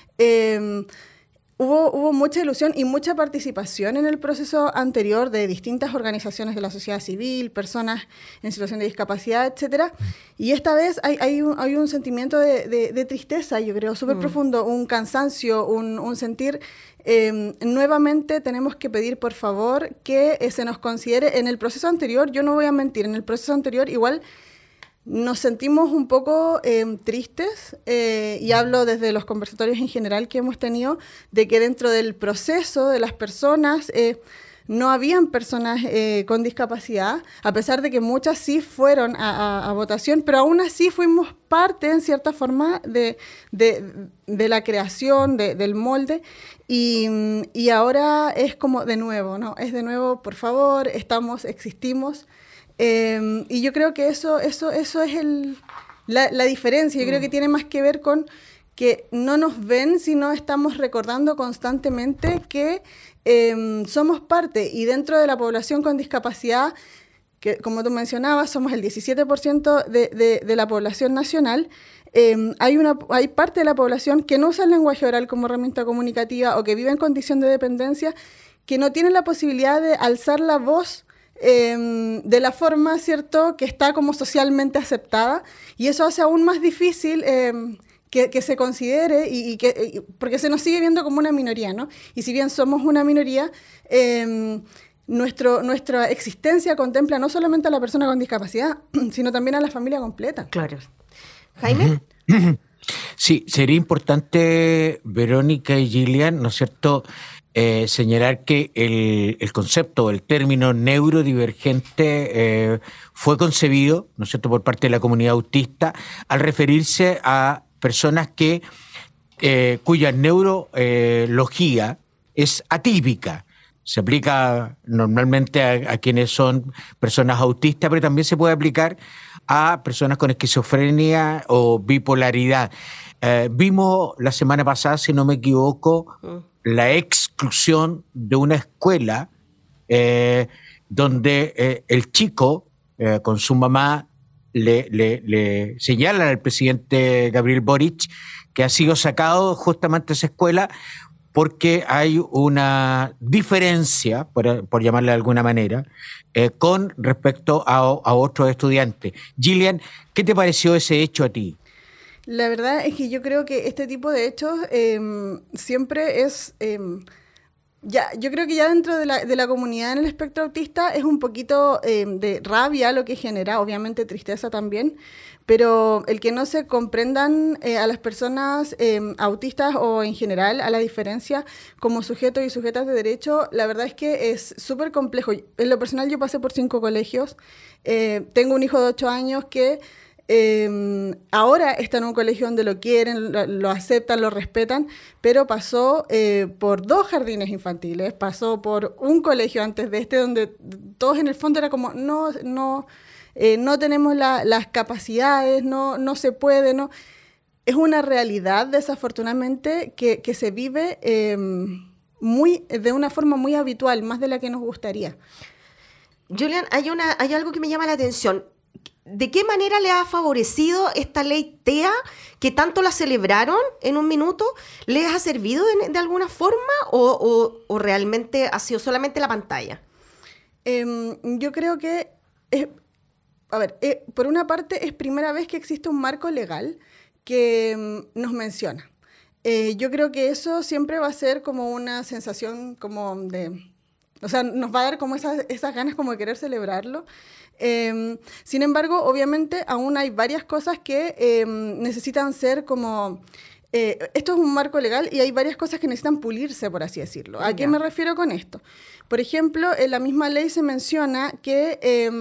Hubo mucha ilusión y mucha participación en el proceso anterior de distintas organizaciones de la sociedad civil, personas en situación de discapacidad, etcétera. Y esta vez hay un sentimiento de tristeza, yo creo, súper profundo, un cansancio, un sentir. Nuevamente tenemos que pedir, por favor, que se nos considere. En el proceso anterior, yo no voy a mentir, en el proceso anterior igual nos sentimos un poco tristes, y hablo desde los conversatorios en general que hemos tenido, de que dentro del proceso de las personas no habían personas con discapacidad, a pesar de que muchas sí fueron a votación, pero aún así fuimos parte, en cierta forma, de la creación, del molde, y ahora es como de nuevo, ¿no? Es de nuevo, por favor, existimos. Y yo creo que eso es la diferencia. Yo creo que tiene más que ver con que no nos ven, sino estamos recordando constantemente que somos parte, y dentro de la población con discapacidad, que como tú mencionabas, somos el 17% de la población nacional, hay parte de la población que no usa el lenguaje oral como herramienta comunicativa o que vive en condición de dependencia, que no tiene la posibilidad de alzar la voz de la forma, ¿cierto?, que está como socialmente aceptada, y eso hace aún más difícil que se considere, porque se nos sigue viendo como una minoría, ¿no? Y si bien somos una minoría, nuestra existencia contempla no solamente a la persona con discapacidad, sino también a la familia completa. Claro. Jaime. Sí, sería importante, Verónica y Gillian, ¿no es cierto?, señalar que el concepto, el término neurodivergente fue concebido, ¿no es cierto?, por parte de la comunidad autista al referirse a personas cuya neurología es atípica. Se aplica normalmente a quienes son personas autistas, pero también se puede aplicar a personas con esquizofrenia o bipolaridad. Vimos la semana pasada, si no me equivoco, la exclusión de una escuela donde el chico con su mamá le señalan al presidente Gabriel Boric que ha sido sacado justamente de esa escuela porque hay una diferencia, por llamarle de alguna manera, con respecto a otros estudiantes. Gillian, ¿qué te pareció ese hecho a ti? La verdad es que yo creo que este tipo de hechos siempre es... yo creo que ya dentro de la comunidad en el espectro autista es un poquito de rabia lo que genera, obviamente tristeza también, pero el que no se comprendan a las personas autistas o en general a la diferencia como sujetos y sujetas de derecho, la verdad es que es súper complejo. En lo personal yo pasé por 5 colegios, tengo un hijo de 8 años que ahora está en un colegio donde lo quieren, lo aceptan, lo respetan, pero pasó por 2 jardines infantiles, pasó por un colegio antes de este donde todos en el fondo era como no tenemos las capacidades, no se puede, no. Es una realidad desafortunadamente que se vive de una forma muy habitual, más de la que nos gustaría. Julian, hay algo que me llama la atención. ¿De qué manera le ha favorecido esta ley TEA, que tanto la celebraron en un minuto? ¿Les ha servido de alguna forma o realmente ha sido solamente la pantalla? Yo creo que, por una parte es primera vez que existe un marco legal que nos menciona. Yo creo que eso siempre va a ser como una sensación como de... O sea, nos va a dar como esas ganas como de querer celebrarlo. Sin embargo, obviamente, aún hay varias cosas que necesitan ser como... esto es un marco legal y hay varias cosas que necesitan pulirse, por así decirlo. ¿A qué me refiero con esto? Por ejemplo, en la misma ley se menciona que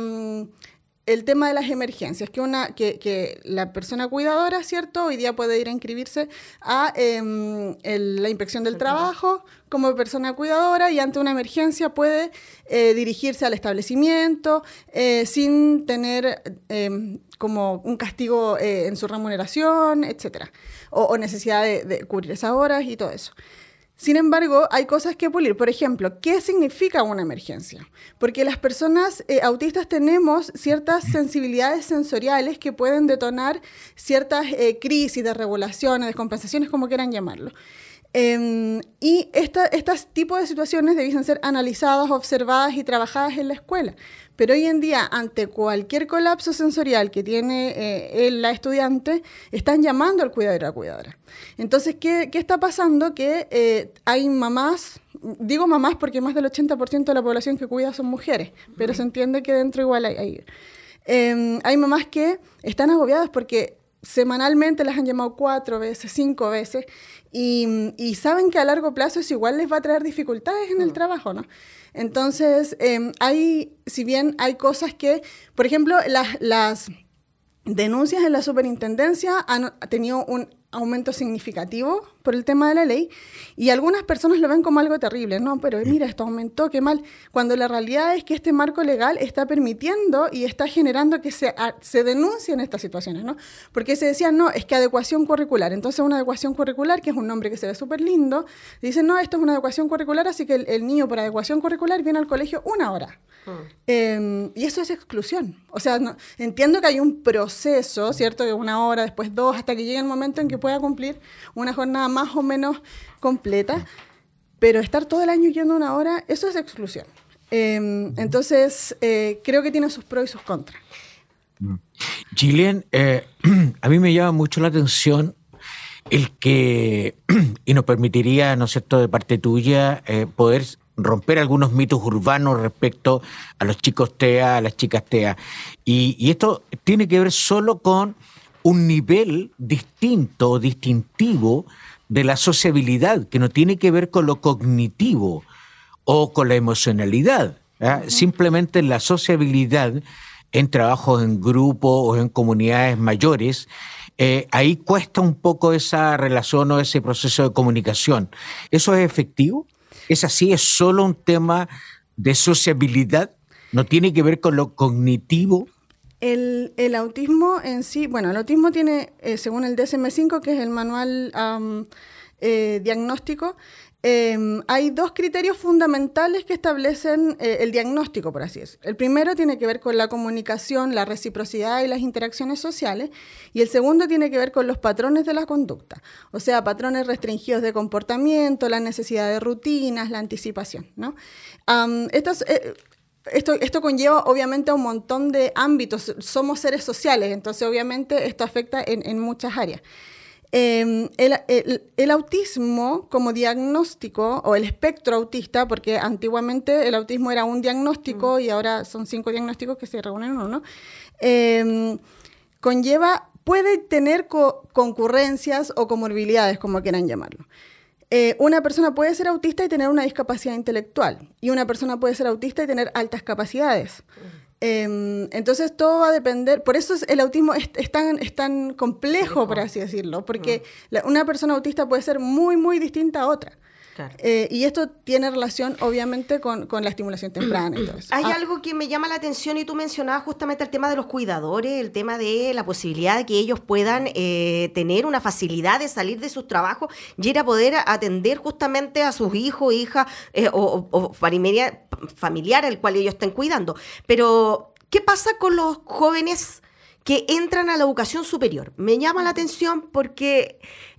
el tema de las emergencias, que la persona cuidadora, ¿cierto?, hoy día puede ir a inscribirse a la inspección del trabajo como persona cuidadora y ante una emergencia puede dirigirse al establecimiento sin tener como un castigo en su remuneración, etcétera, o necesidad de cubrir esas horas y todo eso. Sin embargo, hay cosas que pulir. Por ejemplo, ¿qué significa una emergencia? Porque las personas autistas tenemos ciertas sensibilidades sensoriales que pueden detonar ciertas crisis, desregulaciones, descompensaciones, como quieran llamarlo. Y estos tipos de situaciones debiesen ser analizadas, observadas y trabajadas en la escuela. Pero hoy en día, ante cualquier colapso sensorial que tiene la estudiante, están llamando al cuidador o a la cuidadora. Entonces, ¿qué está pasando? Que hay mamás, digo mamás porque más del 80% de la población que cuida son mujeres, pero se entiende que dentro igual hay mamás que están agobiadas porque semanalmente las han llamado 4 veces, 5 veces, y saben que a largo plazo eso igual les va a traer dificultades en el trabajo, ¿no? Entonces, si bien hay cosas que, por ejemplo, las denuncias en la superintendencia han tenido un aumento significativo por el tema de la ley y algunas personas lo ven como algo terrible, no, pero mira, esto aumentó, qué mal, cuando la realidad es que este marco legal está permitiendo y está generando que se denuncien estas situaciones, ¿no? Porque se decía, no, es que adecuación curricular, entonces una adecuación curricular, que es un nombre que se ve súper lindo, dicen, no, esto es una adecuación curricular, así que el niño por adecuación curricular viene al colegio 1 hora. Y eso es exclusión. O sea, entiendo que hay un proceso, ¿cierto? De 1 hora, después 2, hasta que llegue el momento en que pueda cumplir una jornada más o menos completa, pero estar todo el año yendo 1 hora, eso es exclusión. Entonces, creo que tiene sus pros y sus contras. Gillian, a mí me llama mucho la atención el que, y nos permitiría, ¿no es cierto?, de parte tuya, poder romper algunos mitos urbanos respecto a los chicos TEA, a las chicas TEA. Y esto tiene que ver solo con un nivel distinto o distintivo de la sociabilidad, que no tiene que ver con lo cognitivo o con la emocionalidad. Simplemente la sociabilidad en trabajos en grupo o en comunidades mayores, ahí cuesta un poco esa relación o ese proceso de comunicación. ¿Eso es efectivo? ¿Es así? ¿Es solo un tema de sociabilidad? ¿No tiene que ver con lo cognitivo? El autismo en sí, bueno, el autismo tiene, según el DSM-5, que es el manual diagnóstico, hay dos criterios fundamentales que establecen el diagnóstico, por así decirlo. El primero tiene que ver con la comunicación, la reciprocidad y las interacciones sociales, y el segundo tiene que ver con los patrones de la conducta, o sea, patrones restringidos de comportamiento, la necesidad de rutinas, la anticipación, ¿no? Esto conlleva obviamente a un montón de ámbitos. Somos seres sociales, entonces obviamente esto afecta en muchas áreas. El autismo como diagnóstico, o el espectro autista, porque antiguamente el autismo era un diagnóstico y ahora son 5 diagnósticos que se reúnen en uno, puede tener concurrencias o comorbilidades, como quieran llamarlo. Una persona puede ser autista y tener una discapacidad intelectual, y una persona puede ser autista y tener altas capacidades. Entonces todo va a depender, por eso el autismo es tan complejo, por así decirlo, porque una persona autista puede ser muy, muy distinta a otra. Claro. Y esto tiene relación, obviamente, con la estimulación temprana y todo eso. Hay algo que me llama la atención, y tú mencionabas justamente el tema de los cuidadores, el tema de la posibilidad de que ellos puedan tener una facilidad de salir de sus trabajos y ir a poder atender justamente a sus hijos, hijas o familiar al cual ellos estén cuidando. Pero, ¿qué pasa con los jóvenes que entran a la educación superior? Me llama la atención porque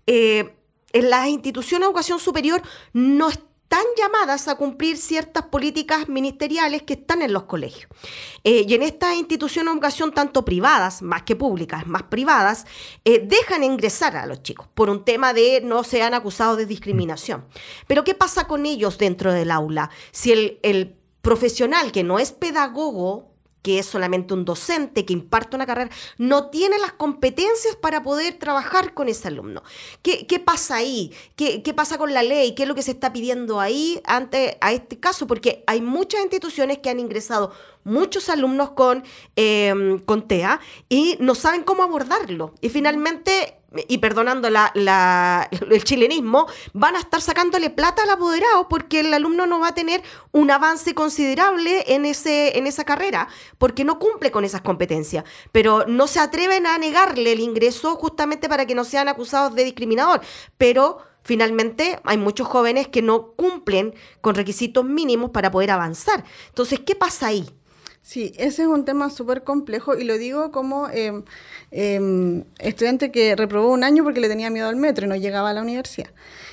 en las instituciones de educación superior no están llamadas a cumplir ciertas políticas ministeriales que están en los colegios. Y en estas instituciones de educación, tanto privadas, más que públicas, más privadas, dejan ingresar a los chicos por un tema de no sean acusados de discriminación. Pero ¿qué pasa con ellos dentro del aula? Si el profesional que no es pedagogo, que es solamente un docente que imparte una carrera, no tiene las competencias para poder trabajar con ese alumno. ¿Qué pasa ahí? ¿Qué pasa con la ley? ¿Qué es lo que se está pidiendo ahí ante a este caso? Porque hay muchas instituciones que han ingresado muchos alumnos con TEA y no saben cómo abordarlo. Y finalmente, y perdonando el chilenismo, van a estar sacándole plata al apoderado porque el alumno no va a tener un avance considerable en esa carrera porque no cumple con esas competencias. Pero no se atreven a negarle el ingreso justamente para que no sean acusados de discriminador. Pero finalmente hay muchos jóvenes que no cumplen con requisitos mínimos para poder avanzar. Entonces, ¿qué pasa ahí? Sí, ese es un tema súper complejo y lo digo como estudiante que reprobó un año porque le tenía miedo al metro y no llegaba a la universidad.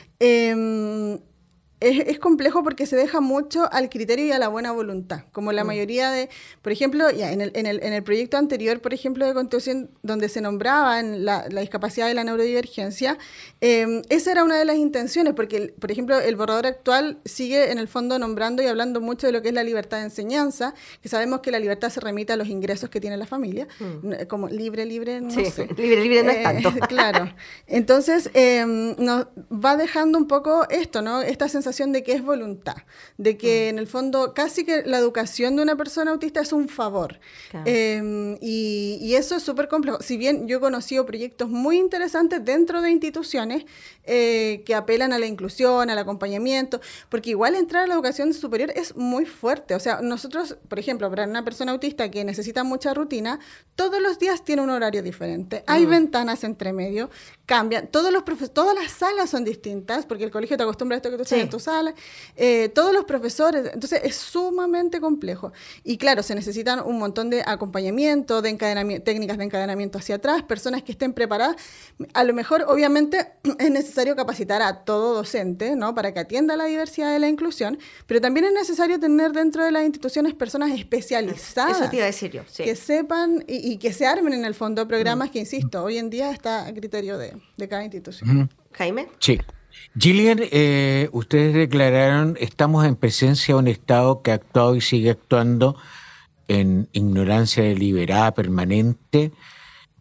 Es complejo porque se deja mucho al criterio y a la buena voluntad, como la mayoría de, por ejemplo, ya en el proyecto anterior, por ejemplo, de Constitución, donde se nombraba la discapacidad y la neurodivergencia, esa era una de las intenciones, porque, por ejemplo, el borrador actual sigue en el fondo nombrando y hablando mucho de lo que es la libertad de enseñanza, que sabemos que la libertad se remite a los ingresos que tiene la familia, como libre, no sí, sé. Libre no es tanto. Claro. Entonces, nos va dejando un poco esto, ¿no? Esta sensación de que es voluntad, de que en el fondo casi que la educación de una persona autista es un favor. Claro. Y eso es súper complejo. Si bien yo he conocido proyectos muy interesantes dentro de instituciones que apelan a la inclusión, al acompañamiento, porque igual entrar a la educación superior es muy fuerte. O sea, nosotros, por ejemplo, para una persona autista que necesita mucha rutina, todos los días tiene un horario diferente. Hay ventanas entre medio, cambian. Todas las salas son distintas, porque el colegio te acostumbra a esto que tú estás en tu sala. Todos los profesores, entonces es sumamente complejo. Y claro, se necesitan un montón de acompañamiento, técnicas de encadenamiento hacia atrás, personas que estén preparadas. A lo mejor, obviamente, es necesario capacitar a todo docente, ¿no?, para que atienda la diversidad y la inclusión, pero también es necesario tener dentro de las instituciones personas especializadas. Eso te iba a decir yo, sí. Que sepan y que se armen en el fondo programas que, insisto, hoy en día está a criterio de cada institución. Jaime. Sí. Gillian, ustedes declararon, estamos en presencia de un Estado que ha actuado y sigue actuando en ignorancia deliberada, permanente,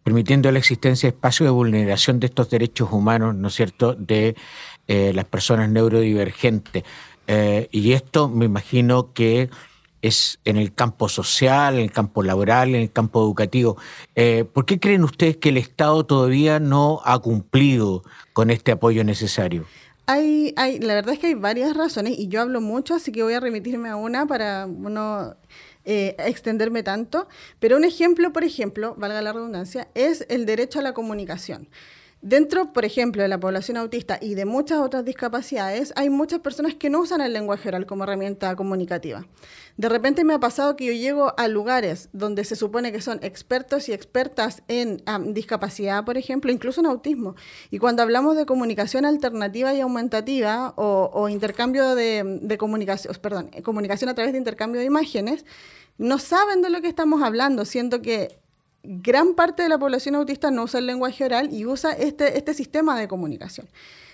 permitiendo la existencia de espacios de vulneración de estos derechos humanos, ¿no es cierto?, de las personas neurodivergentes. Y esto me imagino que es en el campo social, en el campo laboral, en el campo educativo. ¿Por qué creen ustedes que el Estado todavía no ha cumplido con este apoyo necesario? La verdad es que hay varias razones y yo hablo mucho, así que voy a remitirme a una para no extenderme tanto. Pero un ejemplo, por ejemplo, valga la redundancia, es el derecho a la comunicación. Dentro, por ejemplo, de la población autista y de muchas otras discapacidades, hay muchas personas que no usan el lenguaje oral como herramienta comunicativa. De repente me ha pasado que yo llego a lugares donde se supone que son expertos y expertas en discapacidad, por ejemplo, incluso en autismo. Y cuando hablamos de comunicación alternativa y aumentativa o intercambio de comunicación, comunicación a través de intercambio de imágenes, no saben de lo que estamos hablando, siendo que gran parte de la población autista no usa el lenguaje oral y usa este sistema de comunicación.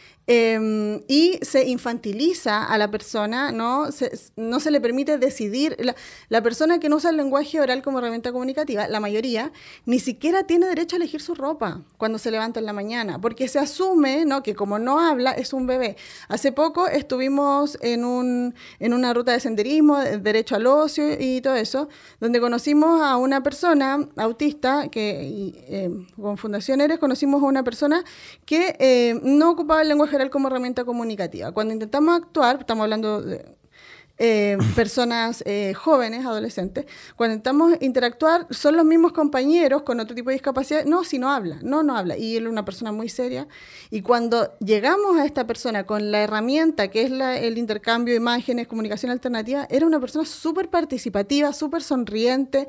Y se infantiliza a la persona, no se le permite decidir. La persona que no usa el lenguaje oral como herramienta comunicativa, la mayoría, ni siquiera tiene derecho a elegir su ropa cuando se levanta en la mañana, porque se asume, ¿no?, que como no habla, es un bebé. Hace poco estuvimos en una ruta de senderismo, de derecho al ocio y todo eso, donde conocimos a una persona autista, con Fundación Eres conocimos a una persona que no ocupaba el lenguaje como herramienta comunicativa. Cuando intentamos actuar, estamos hablando de personas jóvenes, adolescentes, cuando intentamos interactuar, son los mismos compañeros con otro tipo de discapacidad. No, si no habla, no habla. Y él es una persona muy seria. Y cuando llegamos a esta persona con la herramienta que es el intercambio de imágenes, comunicación alternativa, era una persona súper participativa, súper sonriente,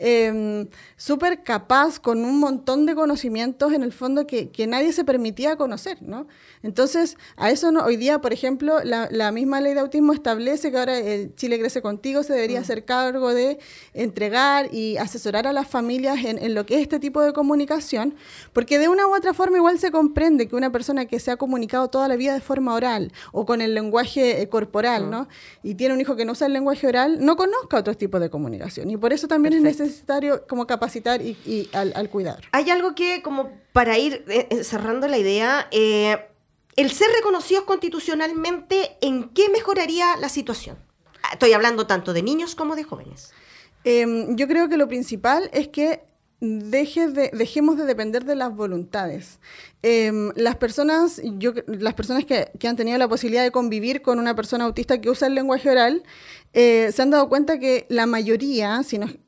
súper capaz, con un montón de conocimientos en el fondo que nadie se permitía conocer, ¿no? Entonces, a eso hoy día, por ejemplo, la misma ley de autismo establece que ahora el Chile Crece Contigo se debería hacer cargo de entregar y asesorar a las familias en lo que es este tipo de comunicación, porque de una u otra forma igual se comprende que una persona que se ha comunicado toda la vida de forma oral o con el lenguaje corporal, ¿no?, y tiene un hijo que no usa el lenguaje oral, no conozca otros tipos de comunicación. Y por eso también es necesario como capacitar y al cuidador. Hay algo que, como para ir cerrando la idea, el ser reconocidos constitucionalmente, ¿en qué mejoraría la situación? Estoy hablando tanto de niños como de jóvenes. Yo creo que lo principal es que dejemos de depender de las voluntades. Las personas que han tenido la posibilidad de convivir con una persona autista que usa el lenguaje oral, se han dado cuenta que la mayoría,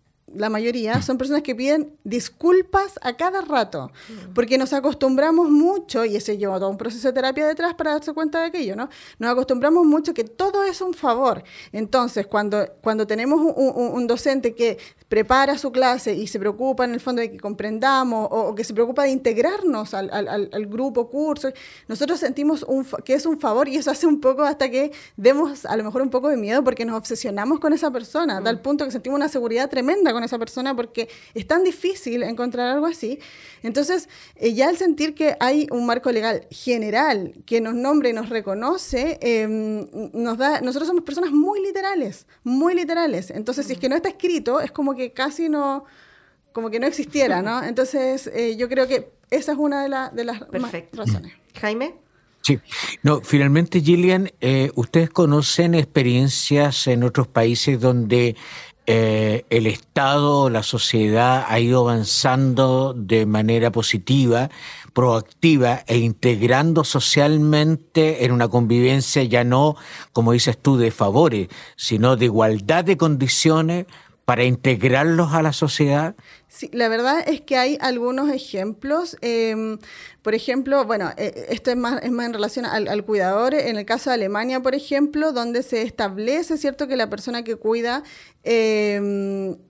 son personas que piden disculpas a cada rato, porque nos acostumbramos mucho, y ese lleva todo un proceso de terapia detrás para darse cuenta de aquello, ¿no? Nos acostumbramos mucho que todo es un favor. Entonces, cuando tenemos un docente que prepara su clase y se preocupa en el fondo de que comprendamos o que se preocupa de integrarnos al grupo, curso, nosotros sentimos que es un favor, y eso hace un poco hasta que demos a lo mejor un poco de miedo porque nos obsesionamos con esa persona, a tal punto que sentimos una seguridad tremenda con esa persona porque es tan difícil encontrar algo así. Entonces, ya al sentir que hay un marco legal general que nos nombra y nos reconoce, nosotros somos personas muy literales. Entonces, si es que no está escrito, es como que casi no, como que no existiera, ¿no? Entonces, yo creo que esa es una de las razones. Jaime. Sí. No, finalmente, Gillian, ¿ustedes conocen experiencias en otros países donde el Estado, la sociedad ha ido avanzando de manera positiva, proactiva e integrando socialmente en una convivencia ya no, como dices tú, de favores, sino de igualdad de condiciones para integrarlos a la sociedad? Sí, la verdad es que hay algunos ejemplos. Por ejemplo, esto es más en relación al cuidador. En el caso de Alemania, por ejemplo, donde se establece, ¿cierto?, que la persona que cuida tiene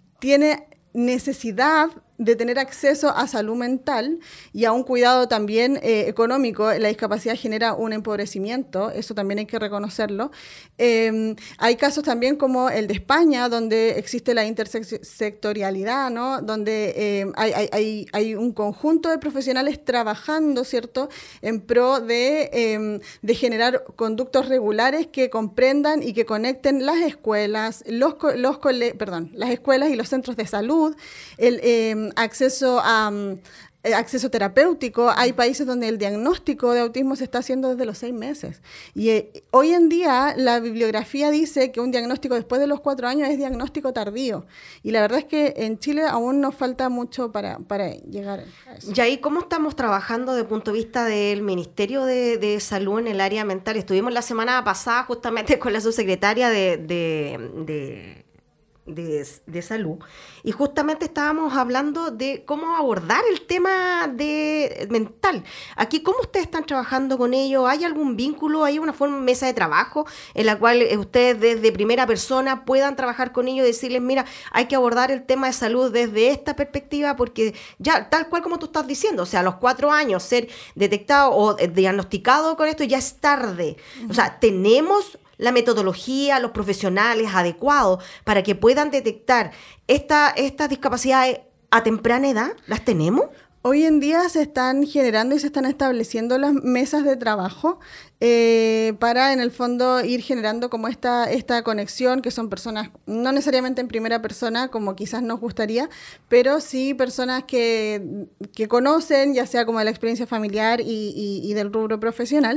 necesidad de tener acceso a salud mental y a un cuidado también económico. La discapacidad genera un empobrecimiento, eso también hay que reconocerlo. Hay casos también como el de España, donde existe la intersectorialidad, ¿no?, donde hay un conjunto de profesionales trabajando, ¿cierto?, en pro de generar conductos regulares que comprendan y que conecten las escuelas, las escuelas y los centros de salud. acceso terapéutico. Hay países donde el diagnóstico de autismo se está haciendo desde los 6 meses. Y hoy en día la bibliografía dice que un diagnóstico después de los 4 años es diagnóstico tardío. Y la verdad es que en Chile aún nos falta mucho para llegar a eso. Y ahí, ¿cómo estamos trabajando desde el punto de vista del Ministerio de Salud en el área mental? Estuvimos la semana pasada justamente con la subsecretaria de Salud, y justamente estábamos hablando de cómo abordar el tema mental. Aquí, ¿cómo ustedes están trabajando con ello? ¿Hay algún vínculo? ¿Hay una mesa de trabajo en la cual ustedes desde primera persona puedan trabajar con ellos y decirles, mira, hay que abordar el tema de salud desde esta perspectiva? Porque ya, tal cual como tú estás diciendo, o sea, a los 4 años ser detectado o diagnosticado con esto ya es tarde. O sea, tenemos la metodología, los profesionales adecuados para que puedan detectar estas discapacidades a temprana edad. ¿Las tenemos? Hoy en día se están generando y se están estableciendo las mesas de trabajo para, en el fondo, ir generando como esta conexión, que son personas, no necesariamente en primera persona, como quizás nos gustaría, pero sí personas que conocen, ya sea como de la experiencia familiar y del rubro profesional.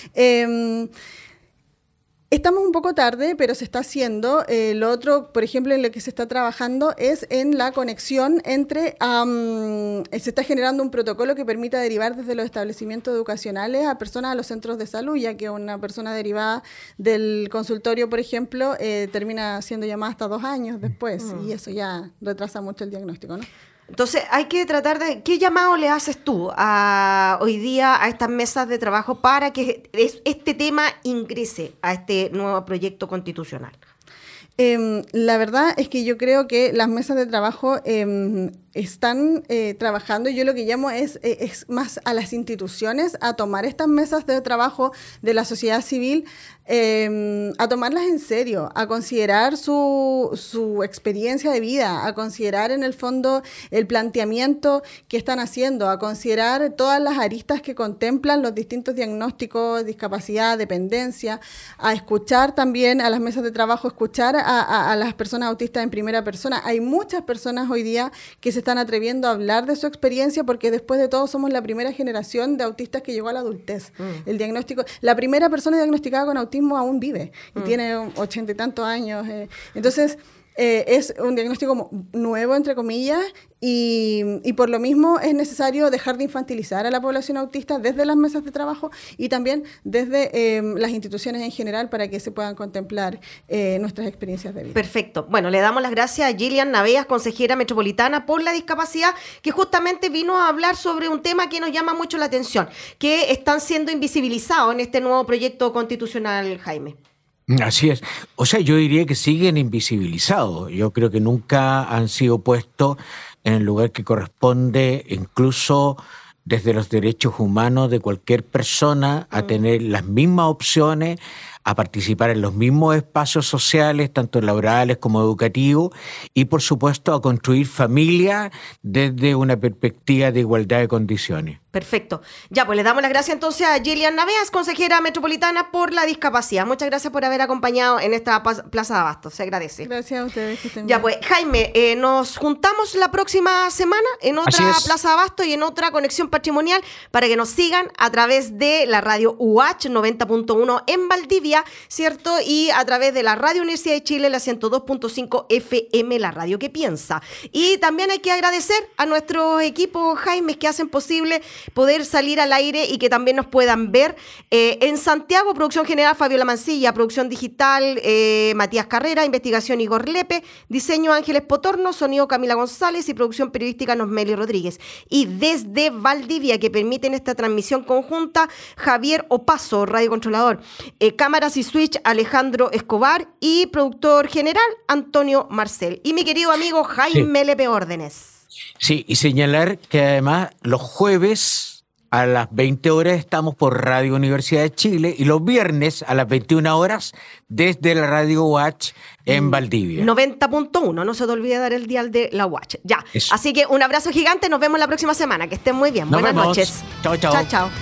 Estamos un poco tarde, pero se está haciendo. Lo otro, por ejemplo, en lo que se está trabajando es en la conexión entre... se está generando un protocolo que permita derivar desde los establecimientos educacionales a personas a los centros de salud, ya que una persona derivada del consultorio, por ejemplo, termina siendo llamada hasta 2 años después, y eso ya retrasa mucho el diagnóstico, ¿no? Entonces hay que tratar de... ¿Qué llamado le haces tú hoy día a estas mesas de trabajo para que este tema ingrese a este nuevo proyecto constitucional? La verdad es que yo creo que las mesas de trabajo están trabajando. Yo lo que llamo es más a las instituciones a tomar estas mesas de trabajo de la sociedad civil, a tomarlas en serio, a considerar su experiencia de vida, a considerar en el fondo el planteamiento que están haciendo, a considerar todas las aristas que contemplan los distintos diagnósticos, discapacidad, dependencia, a escuchar también a las mesas de trabajo, escuchar a las personas autistas en primera persona. Hay muchas personas hoy día que se están atreviendo a hablar de su experiencia, porque después de todo somos la primera generación de autistas que llegó a la adultez. El diagnóstico, la primera persona diagnosticada con autismo aún vive y tiene 80 y tantos años. Entonces, es un diagnóstico nuevo, entre comillas, y por lo mismo es necesario dejar de infantilizar a la población autista desde las mesas de trabajo y también desde las instituciones en general, para que se puedan contemplar nuestras experiencias de vida. Perfecto. Bueno, le damos las gracias a Gillian Naveas, consejera metropolitana por la discapacidad, que justamente vino a hablar sobre un tema que nos llama mucho la atención, que están siendo invisibilizados en este nuevo proyecto constitucional, Jaime. Así es. O sea, yo diría que siguen invisibilizados. Yo creo que nunca han sido puestos en el lugar que corresponde, incluso desde los derechos humanos de cualquier persona, a tener las mismas opciones, a participar en los mismos espacios sociales, tanto laborales como educativos, y por supuesto a construir familia desde una perspectiva de igualdad de condiciones. Perfecto. Ya, pues le damos las gracias entonces a Gillian Naveas, consejera metropolitana por la discapacidad. Muchas gracias por haber acompañado en esta Plaza de Abastos. Se agradece. Gracias a ustedes. Que estén ya, bien. pues, Jaime, nos juntamos la próxima semana en otra Plaza de Abastos y en otra conexión patrimonial, para que nos sigan a través de la radio UH 90.1 en Valdivia, ¿cierto? Y a través de la Radio Universidad de Chile, la 102.5 FM, la radio que piensa. Y también hay que agradecer a nuestros equipos, Jaime, que hacen posible poder salir al aire y que también nos puedan ver. En Santiago, producción general Fabiola Mancilla, producción digital Matías Carrera, investigación Igor Lepe, diseño Ángeles Potorno, sonido Camila González y producción periodística Nosmeli Rodríguez. Y desde Valdivia, que permiten esta transmisión conjunta, Javier Opaso, radio controlador, cámaras y switch Alejandro Escobar y productor general Antonio Marcel. Y mi querido amigo Jaime Lepe Órdenes. Sí, y señalar que además los jueves a las 20 horas estamos por Radio Universidad de Chile y los viernes a las 21 horas desde la Radio UH en Valdivia. 90.1, no se te olvide dar el dial de la UH. Ya, eso. Así que un abrazo gigante, nos vemos la próxima semana. Que estén muy bien. Buenas noches. Chao, chao. Chao, chao.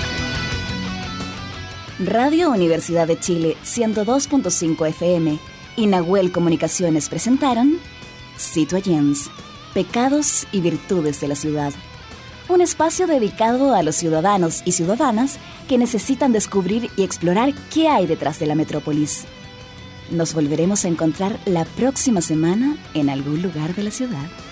Radio Universidad de Chile, 102.5 FM, y Nahuel Comunicaciones presentaron Citoyens, Pecados y Virtudes de la Ciudad. Un espacio dedicado a los ciudadanos y ciudadanas que necesitan descubrir y explorar qué hay detrás de la metrópolis. Nos volveremos a encontrar la próxima semana en algún lugar de la ciudad.